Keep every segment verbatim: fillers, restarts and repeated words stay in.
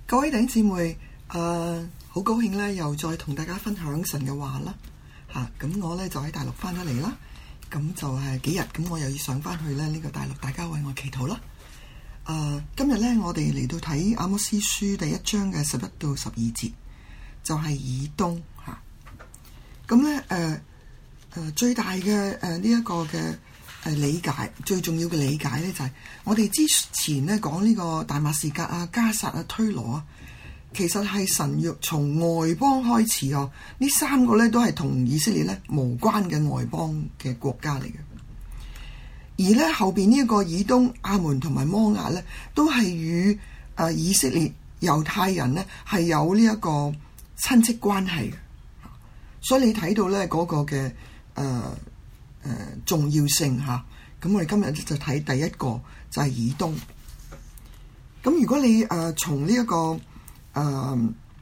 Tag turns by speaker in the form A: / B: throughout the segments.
A: 各位弟兄姊妹，誒、呃、好高興咧，又再同大家分享神嘅話啦嚇。咁、啊、我咧就喺大陸翻咗嚟啦，咁就係幾日，咁我又要上翻去咧呢個大陸，大家為我祈禱啦。誒、呃、今日咧，我哋嚟到睇阿摩司書第一章嘅十一到十二節，就係、是、以東嚇。咁咧誒誒最大嘅誒呢一個嘅誒理解，最重要嘅理解咧就係、是、我哋之前咧講呢個大馬士革啊、迦薩啊、推羅啊，其實係神若從外邦開始哦，呢三個咧都係同以色列咧無關嘅外邦嘅國家嚟嘅。而咧後邊呢一個以東、亞捫同埋摩押咧，都係與誒以色列猶太人咧係有呢一個親戚關係嘅。所以你睇到咧嗰個嘅誒誒重要性嚇。咁我哋今日就睇第一個就係以東。咁如果你誒、呃、從呢、這、一個誒、呃、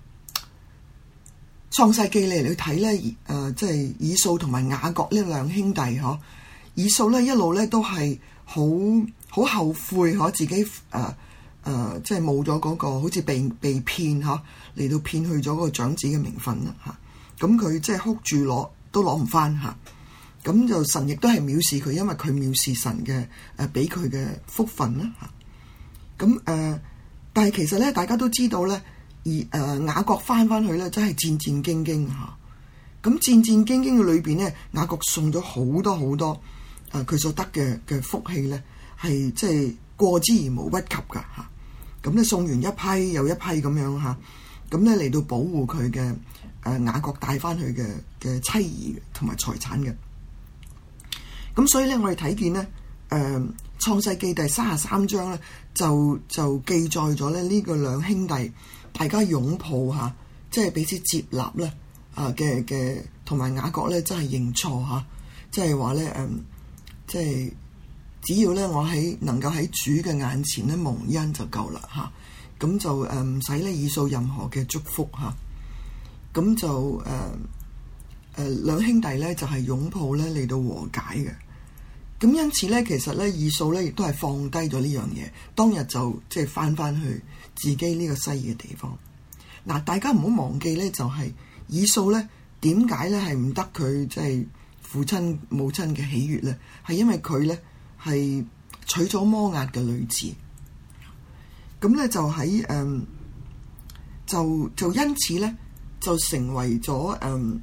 A: 創世記嚟去睇咧，誒、呃、即係以掃同埋雅各呢兩兄弟嗬。以掃咧一路咧都係好好後悔嗬，自己誒誒、呃呃、即係冇咗嗰個好似被被騙嗬嚟到騙去咗嗰個長子嘅名分啦嚇。咁佢即係哭住攞都攞唔翻嚇。咁就神亦都係藐視佢，因為佢藐視神嘅誒俾佢嘅福分啦嚇。咁誒、呃，但係其實咧，大家都知道咧，而誒、呃、雅各翻翻去咧，真係戰戰兢兢嚇。咁戰戰兢兢嘅裏邊咧，雅各送咗好多好多誒佢、呃、所得嘅嘅福氣咧，係即係過之而無不及噶嚇。咁、啊、咧送完一批又一批咁樣嚇，咁咧嚟到保護佢嘅誒雅各帶翻去嘅嘅妻兒同埋財產嘅。咁所以咧，我哋睇見咧，誒、呃《創世記》第三十三章咧，就就記載咗咧呢個兩兄弟大家擁抱嚇，即係彼此接納咧啊嘅嘅，同埋雅各咧真係認錯嚇，即係話咧誒，即係只要咧我喺能夠喺主嘅眼前咧蒙恩就夠啦嚇，咁就誒唔使咧以掃任何嘅祝福嚇，咁就誒。呃誒、呃、兩兄弟咧就係、是、擁抱咧嚟到和解嘅，咁因此咧其實咧以掃咧亦都係放低咗呢樣嘢，當日就即係翻翻去自己呢個西嘅地方。嗱、呃，大家唔好忘記咧，就係、是、以掃咧點解咧係唔得佢即係父親母親嘅喜悅咧？係因為佢咧係娶咗摩押嘅女子，咁咧就喺誒、呃、就就因此咧就成為咗誒。呃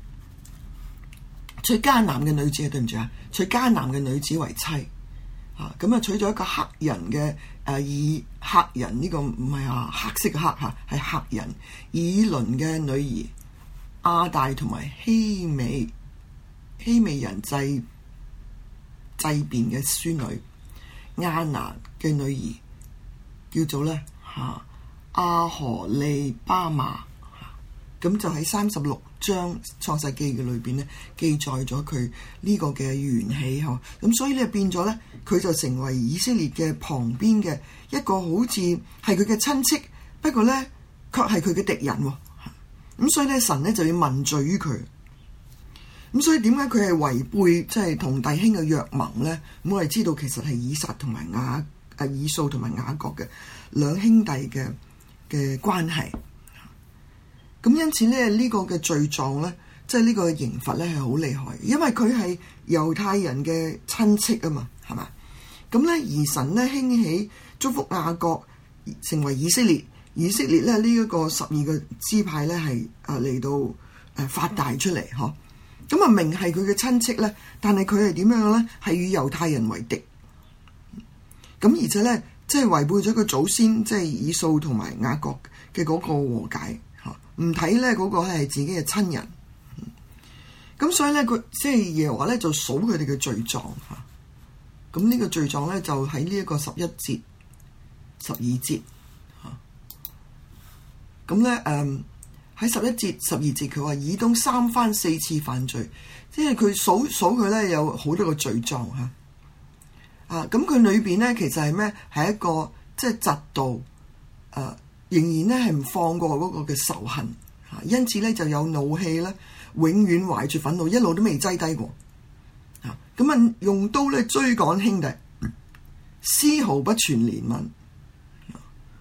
A: 娶迦南嘅女子啊，對唔住啊，娶迦南嘅女子為妻，啊咁啊娶咗一個黑人嘅誒、呃、以黑人呢、這個唔係啊黑色嘅黑嚇，係黑人以倫嘅女兒亞大同埋希美希美人祭祭便嘅孫女亞拿嘅女兒叫做咧嚇阿荷利巴馬，咁就喺三十六章創世記嘅裏邊咧記載咗佢呢個嘅緣起嗬，咁所以咧變咗咧佢就成為以色列嘅旁邊嘅一個好似係佢嘅親戚，不過咧卻係佢嘅敵人喎，咁所以咧神咧就要問罪於佢，咁所以點解佢係違背即係同弟兄嘅約盟咧？咁我哋知道其實係以撒同埋雅啊以掃同埋雅各嘅兩兄弟嘅嘅關係。咁因此咧，呢個嘅罪狀咧，即係呢個刑罰咧係好厲害，因為佢係猶太人嘅親戚啊嘛，係嘛？咁咧而神咧興起祝福雅各成為以色列，以色列咧呢一個十二個支派咧係啊嚟到誒發大出嚟嗬。咁啊明係佢嘅親戚咧，但係佢係點樣咧？係與猶太人為敵。咁而且咧，即係違背咗個祖先，即係以掃同埋雅各嘅嗰個和解。唔睇咧嗰個係自己嘅親人，咁、嗯、所以咧佢即係耶和華咧就數佢哋嘅罪狀嚇，咁、啊、呢個罪狀咧就喺呢一個十一節、十二節嚇，咁咧誒喺十一節、十二節佢話以東三番四次犯罪，即係佢數數佢咧有好多個罪狀嚇，啊咁佢裏邊咧其實係咩？係一個即係嫉妒誒。啊仍然咧係唔放過嗰個嘅仇恨，因此咧就有怒氣咧，永遠懷住憤怒，一路都未擠低過。咁啊，用刀咧追趕兄弟，絲毫不存憐憫。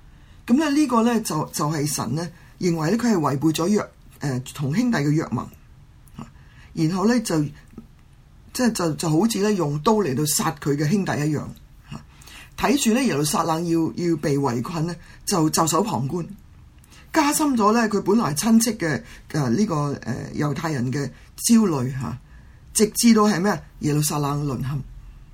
A: 咁咧呢個咧就就係、是、神咧認為咧佢係違背咗約誒同兄弟嘅約盟，然後咧就即係就就好似咧用刀嚟到殺佢嘅兄弟一樣，睇住咧耶路撒冷要要被圍困咧，就袖手旁觀，加深咗咧佢本來親戚嘅誒呢個誒猶、呃、太人嘅焦慮嚇，直至到係咩耶路撒冷淪陷。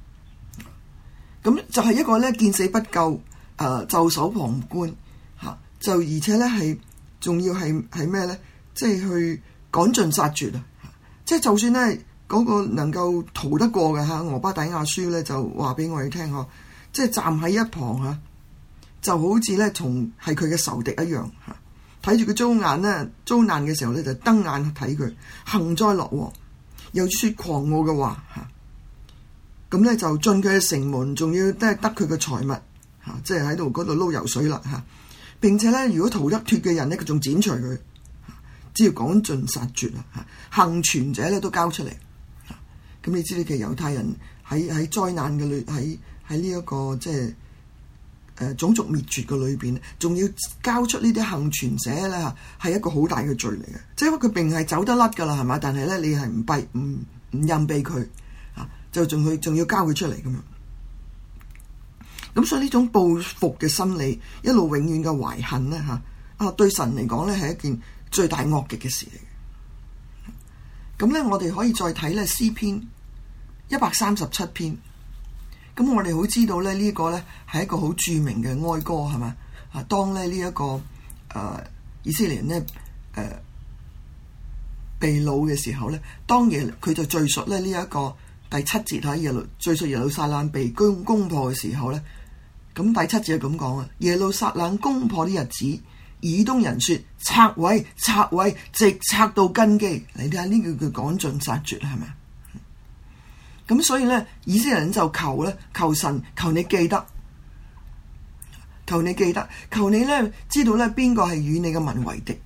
A: 咁就係一個咧見死不救，誒袖手旁觀嚇，就而且咧係仲要係係咩咧？即係去趕盡殺絕啊！即係就算咧嗰個能夠逃得過嘅嚇，俄巴底亞書咧就話俾我哋聽呵，即係站喺一旁嚇，就好似咧從係佢嘅仇敵一樣嚇，睇住佢遭難咧遭難嘅時候咧就瞪眼睇佢幸災樂禍，又説狂傲嘅話嚇。咁咧就進佢嘅城門，仲要都係得佢嘅財物嚇，即係喺度嗰度撈油水啦嚇。並且咧，如果逃得脫嘅人咧，佢仲剪除佢，只要趕盡殺絕啦嚇。幸存者咧都交出嚟嚇。咁你知道其實猶太人喺喺災難嘅裏喺喺呢一個即係誒種族滅絕嘅裏邊，仲要交出呢啲幸存者咧嚇，係一個好大嘅罪嚟嘅。即係因為佢並係走得甩㗎啦，係嘛？但係咧你係唔避唔唔任避佢。就仲佢仲要交佢出嚟咁樣，咁所以呢種報復嘅心理，一路永遠嘅懷恨咧嚇，啊對神嚟講咧係一件最大惡極嘅事嚟嘅。咁咧我哋可以再睇咧詩篇一百三十七篇，咁我哋好知道咧呢個咧係一個好著名嘅哀歌係嘛？啊當咧呢一個誒、呃、以色列人咧誒。呃被擄嘅時候咧，當耶佢就敘述咧呢一個第七節喺耶路敘述耶路撒冷被攻攻破嘅時候咧，咁第七節係咁講啊：耶路撒冷攻破啲日子，以東人說拆毀拆毀，直拆到根基。你睇下呢個叫趕盡殺絕係咪？咁所以咧，以色列人就求咧，求神，求你記得，求你記得，求你咧知道咧邊個係與你嘅民為敵。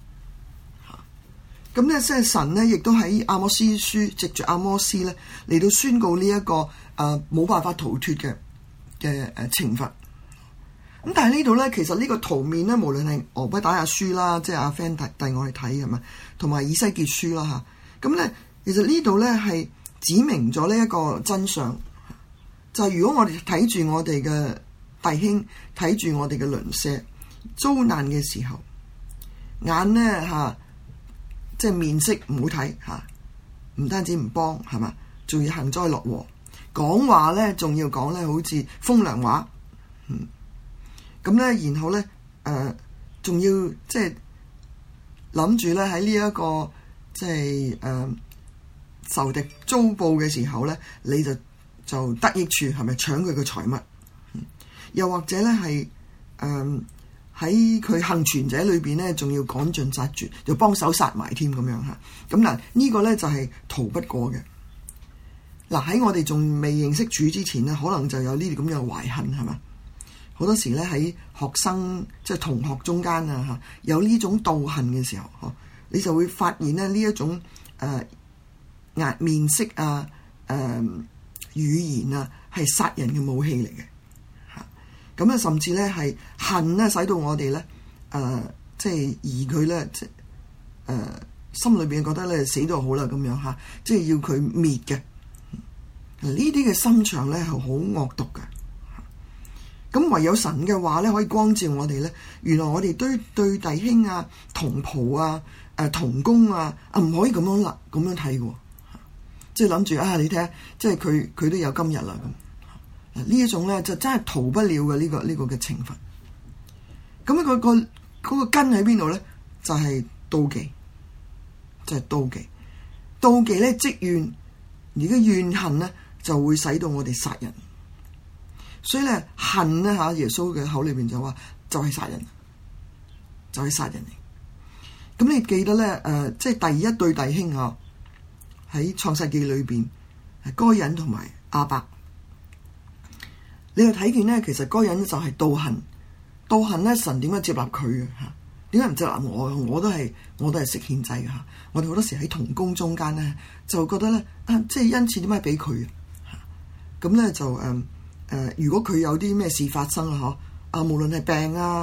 A: 咁咧，即係神咧，亦都喺阿摩司書藉住阿摩司咧嚟到宣告呢、這、一個誒冇、呃、辦法逃脫嘅嘅誒懲罰。咁但係呢度咧，其實呢個圖面咧，無論係俄巴底亞書啦，即係阿 friend 帶我哋睇係嘛，同埋以西結書啦嚇。咁咧，其實呢度咧係指明咗呢一個真相，就係、是、如果我哋睇住我哋嘅弟兄，睇住我哋嘅鄰舍遭難嘅時候，眼咧嚇。啊即係面色唔好睇嚇，唔單止唔幫係嘛，仲要幸災樂禍，講話咧仲要講咧好似風涼話，嗯，咁咧然後咧誒仲要即係諗住咧喺呢一個即係誒仇敵遭報嘅時候咧，你就就得益處係咪搶佢嘅財物？嗯，又或者咧係誒。喺佢幸存者裏邊咧，仲要趕盡殺絕，就幫手殺埋添咁樣嚇。咁嗱，呢個咧就係逃不過嘅。嗱，喺我哋仲未認識主之前咧，可能就有呢啲咁嘅懷恨係嘛。好多時咧喺學生即係同學中間啊嚇，有呢種妒恨嘅時候，嗬，你就會發現咧呢一種誒壓、呃、面色啊、誒、呃、語言啊，係殺人嘅武器嚟嘅。咁啊，甚至咧係恨咧，使到我哋咧，誒、呃，即係而佢咧，即係誒，心裏邊覺得咧死咗好啦，咁樣嚇，即係要佢滅嘅。呢啲嘅心腸咧係好惡毒嘅。咁唯有神嘅話咧，可以光照我哋咧，原來我哋對對弟兄啊、同袍啊、誒、呃、同工啊，啊唔可以咁樣啦，咁樣睇嘅。即係諗住啊，你睇下，即係佢佢都有今日啦咁。呢一種咧就真係逃不了嘅呢、這個呢、這個嘅懲罰。咁、那、一個個嗰、那個根喺邊度咧？就係、是、妒忌，就係、是、妒忌。妒忌咧積怨，而家怨恨咧就會使到我哋殺人。所以咧恨咧嚇，耶穌嘅口裏邊就話就係殺人，就係、是、殺人嚟。咁你記得咧誒、呃，即係第一對弟兄啊，喺創世記裏邊係該隱同埋亞伯。你又睇見咧，其實該隱就係妒恨，妒恨咧神點解接納佢嘅嚇？點解唔接納我？我都係我都係識獻祭嘅嚇。我哋好多時喺同工中間咧，就覺得咧啊，即係恩賜點解俾佢啊？咁咧就誒誒、呃，如果佢有啲咩事發生啊，嗬啊，無論係病啊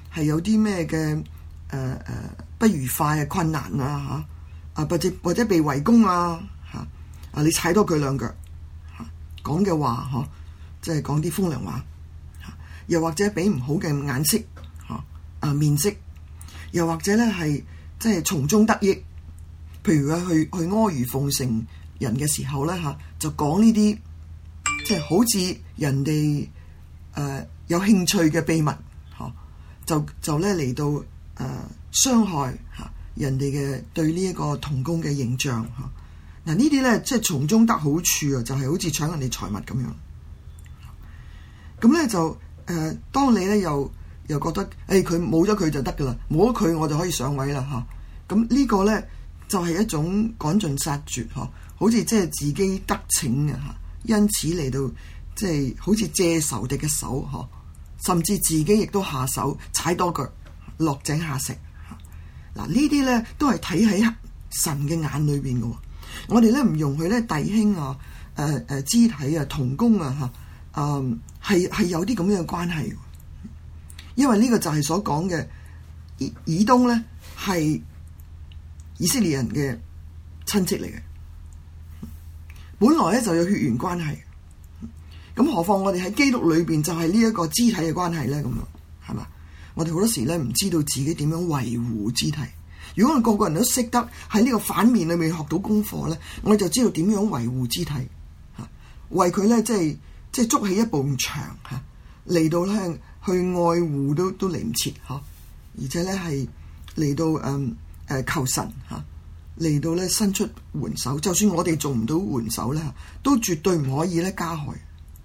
A: 係有啲咩嘅誒誒不愉快啊、困難啊嚇啊，或者或者被圍攻啊嚇啊，你踩多佢兩腳嚇，講嘅話嗬，即係講啲風涼話嚇，又或者俾唔好嘅眼色嚇啊面色，又或者咧係即係從中得益，譬如佢去去阿諛奉承人嘅時候咧嚇，就講呢啲即係好似人哋誒、呃、有興趣嘅秘密嚇，就就咧嚟到誒、呃、傷害嚇人哋嘅對呢一個同工嘅形象嚇。嗱、啊、呢啲咧即係從中得好處啊，就係、是、好似搶人哋財物咁樣。咁咧就誒、呃，當你咧又又覺得誒佢冇咗佢就得噶啦，冇咗佢我就可以上位啦嚇。咁、啊、呢個咧就係、是、一種趕盡殺絕嚇、啊，好似即係自己得逞嘅嚇，因此嚟到即係好似借仇敵嘅手嚇、啊，甚至自己亦都下手踩多腳落井下石嚇。嗱、啊、呢啲咧都係睇喺神嘅眼裏邊嘅喎。我哋咧唔容許咧弟兄啊、誒、呃、誒、呃、肢體啊、同工啊嚇，誒係係有啲咁樣嘅關係，因為呢個就係所講嘅以以東咧係以色列人嘅親戚嚟嘅，本來咧就有血緣關係，咁何況我哋喺基督裏邊就係呢一個肢體嘅關係咧，咁樣係嘛？我哋好多時咧唔知道自己點樣維護肢體。如果我哋個個人都識得喺呢個反面裏面學到功課咧，我哋就知道點樣維護肢體嚇，為佢咧即係即係築起一步咁長嚇，嚟到咧去愛護都都嚟唔切嚇，而且咧係嚟到誒誒、呃、求神嚇，嚟到咧伸出援手，就算我哋做唔到援手咧，都絕對唔可以咧加害，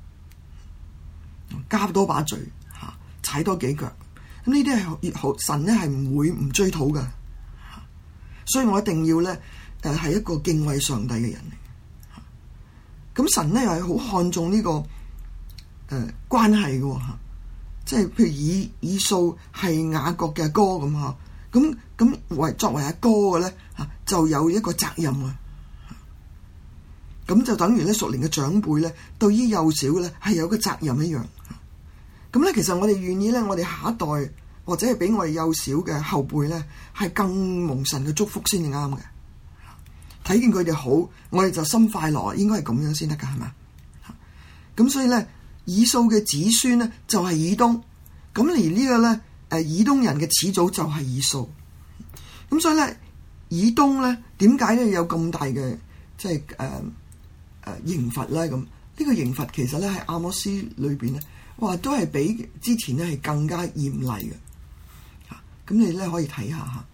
A: 加多把嘴嚇，踩多幾腳，咁呢啲係好神咧係唔會唔追討㗎。所以我一定要咧，誒、呃、係一個敬畏上帝嘅人嚟。咁神咧又係好看重呢、這個誒、呃、關係嘅嚇，即係譬如以以掃係雅各嘅哥咁嚇，咁咁為作為阿哥嘅咧嚇，就有一個責任啊。咁就等於咧屬靈嘅長輩咧，對於幼小咧係有個責任一樣。咁咧其實我哋願意咧，我哋下一代，或者係俾我哋幼小嘅後輩咧，係更蒙神嘅祝福先至啱嘅。睇見佢哋好，我哋就心快樂，應該係咁樣先得㗎，係嘛？咁所以咧，以掃嘅子孫咧就係、是、以東，咁而呢個咧誒以東人嘅始祖就係以掃。咁所以咧，以東咧點解咧有咁大嘅即係誒誒刑罰咧？咁呢、這個刑罰其實咧喺阿摩司裏邊咧，哇都係比之前咧係更加嚴厲嘅。咁你咧可以睇下嚇，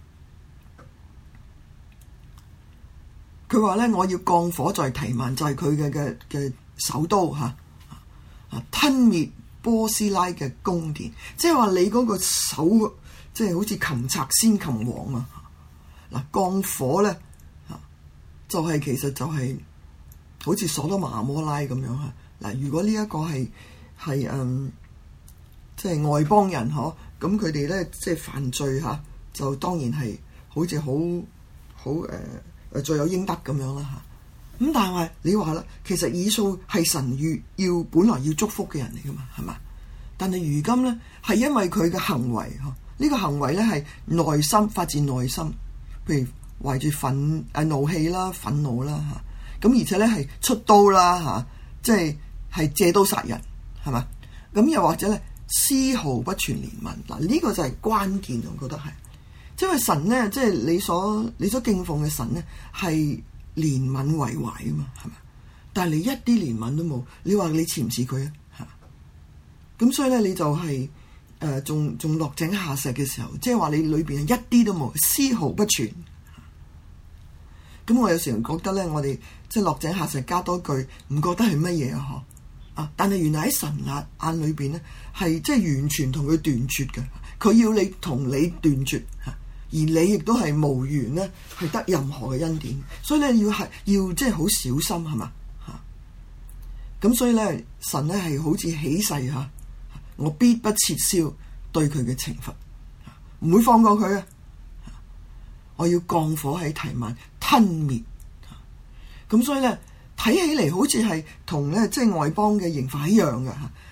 A: 佢話咧我要降火在提曼，就係佢嘅嘅嘅首都嚇，啊吞滅波斯拉嘅宮殿，即係話你嗰個手，即係好似擒賊先擒王啊！嗱，降火咧嚇，就係、是、其實就係好似所多瑪蛾摩拉咁樣嚇。嗱，如果呢一個係係嗯，即係外邦人嗬。咁佢哋咧即係犯罪嚇，就當然係好似好好誒誒罪有應得咁樣啦嚇。咁但係你話啦，其實以掃係神預要本來要祝福嘅人嚟噶嘛，係嘛？但係如今咧係因為佢嘅行為嚇，呢、這個行為咧係內心發自內心，譬如懷住憤誒怒氣啦、憤怒啦嚇，咁而且咧係出刀啦嚇，即係係借刀殺人係嘛？咁又或者咧，絲毫不存憐憫，嗱、這、呢個就係關鍵，我覺得係，因為神咧，即係你所你所敬奉嘅神咧，係憐憫為懷啊嘛，係嘛？但係你一啲憐憫都冇，你話你似唔似佢啊？嚇！咁所以咧，你就係誒仲仲落井下石嘅時候，即係話你裏邊一啲都冇，絲毫不存。咁我有時覺得咧，我哋即係落井下石加多句，唔覺得係乜嘢啊？嗬！啊！但係原來喺神眼眼裏邊咧，係即係完全同佢斷絕嘅。佢要你同你斷絕嚇，而你亦都係無緣咧，係得任何嘅恩典。所以咧，要係要即係好小心係嘛嚇。咁所以咧，神咧係好似起誓嚇，我必不撤銷對佢嘅懲罰，唔會放過佢啊！我要降火喺提曼吞滅。咁所以咧。睇起嚟好似係同咧即係外邦嘅刑罰一樣嘅嚇，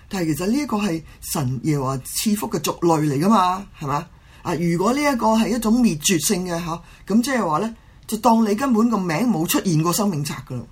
A: 但係其實呢一個係神耶和華賜福嘅族類嚟噶嘛，係嘛？啊，如果呢一個係一種滅絕性嘅嚇，咁即係話咧，就當你根本個名冇出現過生命冊噶咯，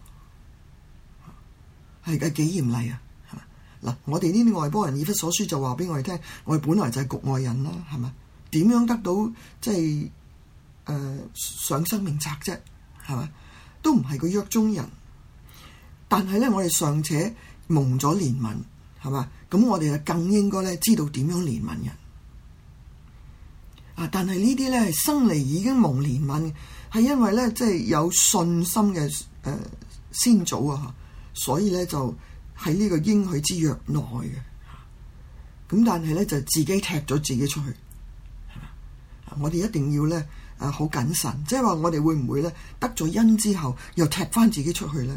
A: 係嘅幾嚴厲啊！嗱，我哋呢啲外邦人，以弗所書就話俾我哋聽，我哋本來就係局外人啦，係嘛？點樣得到即係誒上生命冊啫？係嘛？都唔係個約中人，但係咧，我哋尚且蒙咗憐憫，係嘛？咁我哋就更應該咧知道點樣憐憫人啊！但係呢啲咧係生嚟已經蒙憐憫，係因為咧即係有信心嘅誒、呃、先祖啊，所以咧就喺呢個應許之約內嘅。咁但係咧就自己踢咗自己出去，係嘛？我哋一定要咧誒好謹慎，即係話我哋會唔會咧得咗恩之後又踢翻自己出去咧？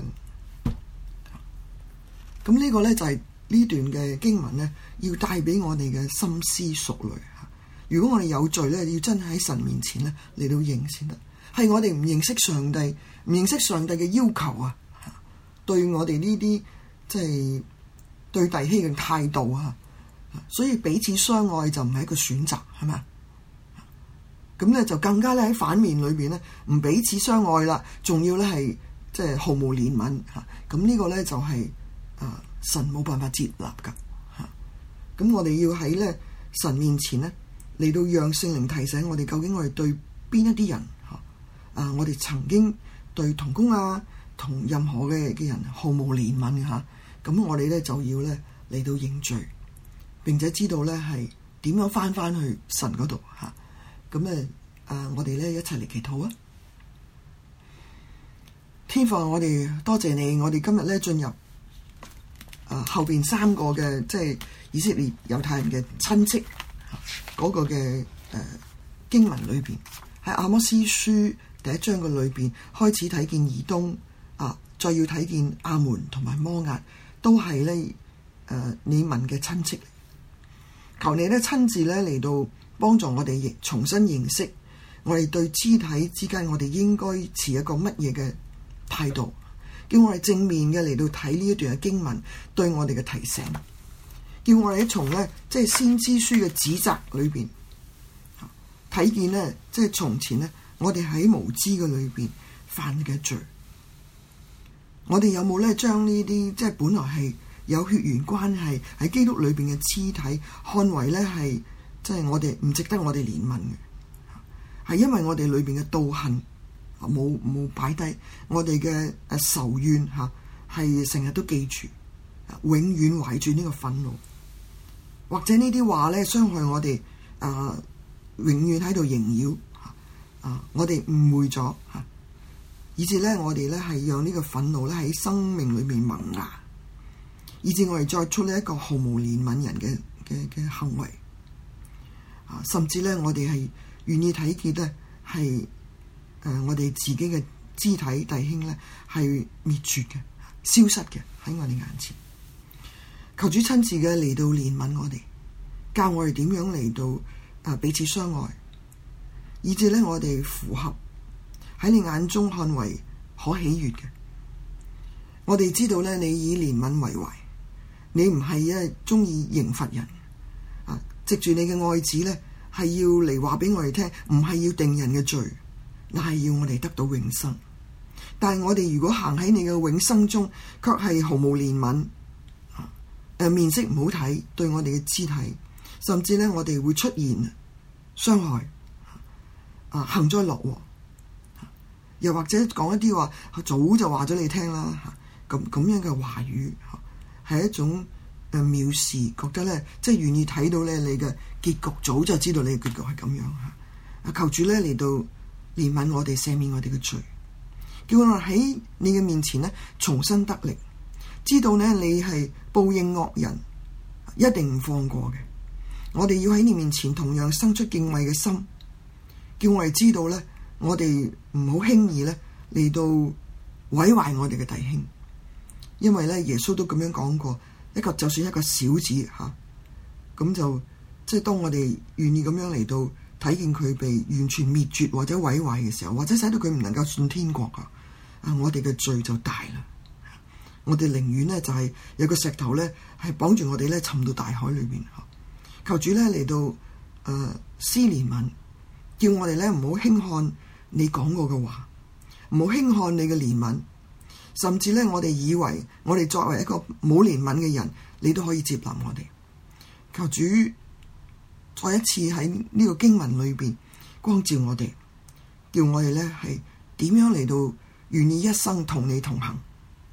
A: 咁呢個咧就係呢段嘅經文咧，要帶俾我哋嘅深思熟慮嚇。如果我哋有罪咧，要真係喺神面前咧嚟到認先得。係我哋唔認識上帝，唔認識上帝嘅要求啊，對我哋呢啲即係對弟兄嘅態度啊，所以彼此相愛就唔係一個選擇，係咪？咁咧就更加咧喺反面裏邊咧，唔彼此相愛啦，仲要咧係即係毫無憐憫嚇。咁呢個咧就係、是。啊！神冇辦法接納噶嚇，咁、啊、我哋要喺咧神面前咧嚟到讓聖靈提醒我哋，究竟我哋對邊一啲人嚇啊？我哋曾經對同工啊、同任何嘅嘅人毫無憐憫嘅嚇，咁、啊、我哋咧就要咧嚟到認罪，並且知道咧係點樣返返去神嗰度嚇。咁咧啊，我哋咧一齊嚟祈禱啊！天父，我哋多謝你，我哋今日咧進入。啊！後邊三個嘅即係以色列猶太人嘅親戚嗰、那個嘅誒、呃、經文裏邊，喺阿摩司書第一章嘅裏邊開始睇見以東啊，再要睇見亞捫同埋摩押，都係咧誒你民嘅親戚。求你咧親自咧嚟到幫助我哋，亦重新認識我哋對肢體之間，我哋應該持一個乜嘢嘅態度。叫我哋正面嘅嚟到睇呢一段嘅經文，對我哋嘅提醒。叫我哋從咧即係先知書嘅指責裏邊睇見咧，即係從前咧我哋喺無知嘅裏邊犯嘅罪。我哋有冇咧將呢啲即係本來係有血緣關係喺基督裏邊嘅肢體，看為咧係即係我哋唔值得我哋憐憫嘅，係因為我哋裏邊嘅妒恨。冇冇擺低我哋嘅誒仇怨嚇，係成日都記住，永遠懷住呢個憤怒，或者呢啲話咧傷害我哋啊、呃，永遠喺度縈繞啊！我哋誤會咗嚇，以至咧我哋咧係讓呢個憤怒咧喺生命裏面萌芽，以至我哋再出呢一個毫無憐憫人嘅嘅嘅行為啊！甚至咧我哋係願意睇見咧係。誒、呃，我哋自己嘅肢體弟兄咧係滅絕嘅、消失嘅喺我哋眼前。求主親自嘅嚟到憐憫我哋，教我哋點樣嚟到啊、呃、彼此相愛，以至咧我哋符合喺你眼中看為可喜悅嘅。我哋知道咧，你以憐憫為懷，你唔係咧鍾意刑罰人啊，藉住你嘅愛子咧係要嚟話俾我哋聽，唔係要定人嘅罪。那係要我哋得到永生，但係我哋如果行喺你嘅永生中，卻係毫無憐憫，誒、呃、面色唔好睇，對我哋嘅肢體，甚至咧我哋會出現傷害，啊幸災樂禍，又或者講一啲話早就話咗你聽啦，咁咁樣嘅話語係一種誒藐視，覺得咧即係願意睇到咧你嘅結局，早就知道你嘅結局係咁樣嚇，求主咧嚟到。憐憫我哋，赦免我哋嘅罪，叫我哋喺你嘅面前咧重新得力，知道咧你係報應惡人，一定唔放過嘅。我哋要喺你面前同樣生出敬畏嘅心，叫我哋知道咧，我哋唔好輕易咧嚟到毀壞我哋嘅弟兄，因為咧耶穌都咁樣講過，一個就算一個小子吓，咁、啊、就即係當我哋願意咁樣嚟到。睇見佢被完全滅絕或者毀壞嘅時候，或者使到佢唔能夠進天國啊！啊，我哋嘅罪就大啦。 我哋寧願呢就係有個石頭呢係綁住我哋呢沉到大海裏邊。求主呢嚟到誒、呃、施憐憫，叫我哋呢唔好輕看你講過嘅話，唔好輕看你嘅憐憫，甚至呢，我哋以為我哋作為一個冇憐憫嘅人，你都可以接納我哋。求主再一次喺呢個經文裏邊光照我哋，叫我哋呢係點樣嚟到願意一生同你同行，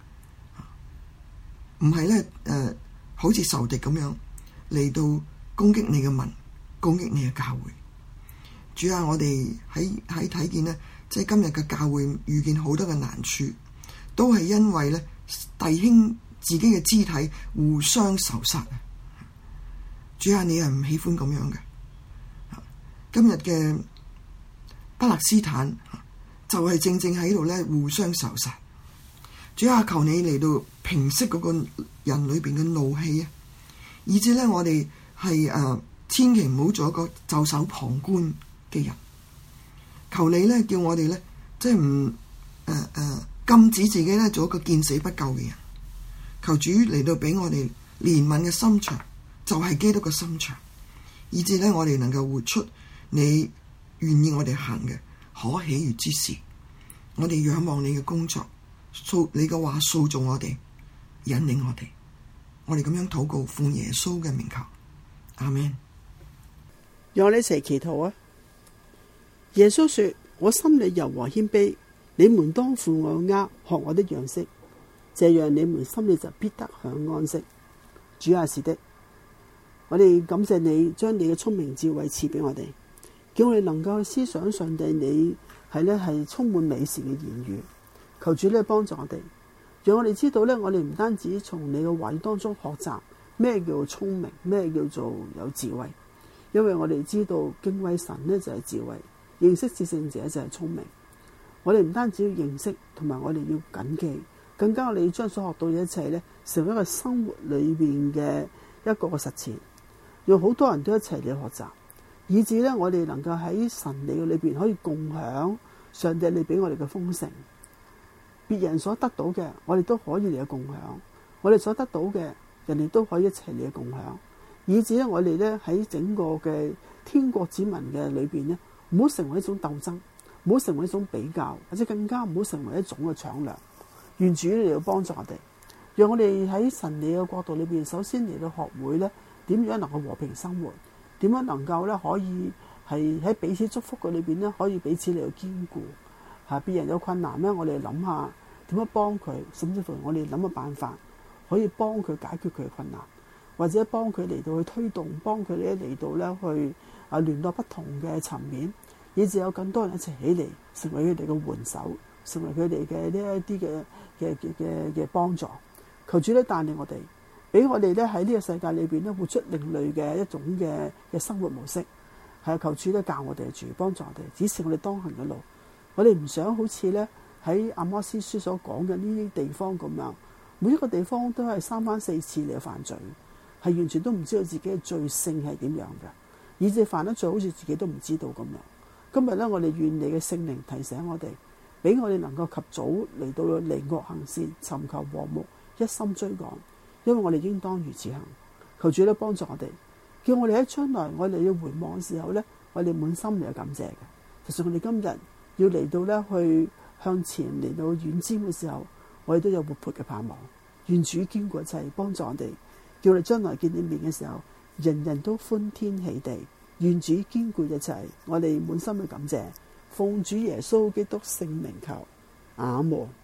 A: 唔係呢，誒、呃，好似仇敵咁樣嚟到攻擊你嘅民，攻擊你嘅教會。主啊，我哋喺喺睇見呢，即係今日嘅教會遇見好多嘅難處，都係因為呢弟兄自己嘅肢體互相仇殺。主啊，你係唔喜歡咁樣嘅。今日嘅巴勒斯坦就係正正喺度咧互相仇殺。主啊，求你嚟到平息嗰個人裏邊嘅怒氣啊，以至咧我哋係誒千祈唔好做一個袖手旁觀嘅人。求你咧叫我哋咧即係唔誒誒禁止自己咧做一個見死不救嘅人。求主嚟到俾我哋憐憫嘅心腸，就係基督嘅心腸，以至咧我哋能夠活出你願意我哋行嘅可喜悅之事。我哋仰望你嘅工作，塑你嘅話塑造我哋，引領我哋。我哋咁樣禱告，奉耶穌嘅名求，阿們。
B: 讓我哋一齊祈禱啊！耶穌說：我心裏柔和謙卑，你們當負我嘅軛，學我的樣式，這樣你們心裏就必得享安息。主啊，是的，我哋感謝你將你嘅聰明智慧賜俾我哋，叫我哋能夠思想上帝你係咧係充滿美善嘅言語。求主咧幫助我哋，讓我哋知道咧，我哋唔單止從你嘅話語當中學習咩叫做聰明，咩叫做有智慧。因為我哋知道敬畏神呢就係智慧，認識至聖者就係聰明。我哋唔單止要認識，同埋我哋要謹記，更加我哋要將所學到嘅一切呢，成為一個生活裏邊嘅一個個實踐，讓好多人都一齊嚟學習，以至呢，我哋能夠喺神理嘅裏邊可以共享上帝你俾我哋嘅豐盛。別人所得到嘅，我哋都可以嚟共享；我哋所得到嘅，人哋都可以一齊嚟共享。以至咧，我哋咧喺整個嘅天國子民嘅裏邊咧，唔好成為一種鬥爭，唔好成為一種比較，或者更加唔好成為一種嘅搶掠。願主嚟到幫助我哋，讓我哋喺神理嘅國度裏邊，首先嚟到學會咧點樣能夠和平生活，點樣能夠咧可以係喺彼此祝福嘅裏邊咧，可以彼此嚟到堅固。嚇，別人有困難咧，我哋諗下點樣幫佢，甚至乎我哋諗個辦法可以幫佢解決佢嘅困難。或者幫佢嚟到去推動，幫佢哋嚟到咧去啊聯絡不同嘅層面，以至有更多人一齊起嚟，成為佢哋嘅援手，成為佢哋嘅呢一啲嘅嘅嘅嘅幫助。求主咧帶領我哋，俾我哋咧喺呢個世界裏邊咧活出另類嘅一種嘅嘅生活模式。係啊，求主咧教我哋住，幫助我哋，指示我哋當行嘅路。我哋唔想好似咧喺阿摩司書所講嘅呢啲地方咁樣，每一個地方都係三番四次嚟犯罪。係完全都唔知道自己嘅罪性係點樣嘅，以致犯得罪好似自己都唔知道咁樣。今日咧，我哋願你嘅聖靈提醒我哋，俾我哋能夠及早嚟到離惡行善，尋求和睦，一心追趕。因為我哋應當如此行。求主咧幫助我哋，叫我哋喺將來我哋要回望嘅時候咧，我哋滿心嚟感謝嘅。就算我哋今日要嚟到咧去向前嚟到遠瞻嘅時候，我哋都有活潑嘅盼望。願主堅固一切，幫助我哋。叫我哋將來見你面嘅時候，人人都歡天喜地。願主堅固一切，我哋滿心嘅感謝，奉主耶穌基督聖名求，阿門。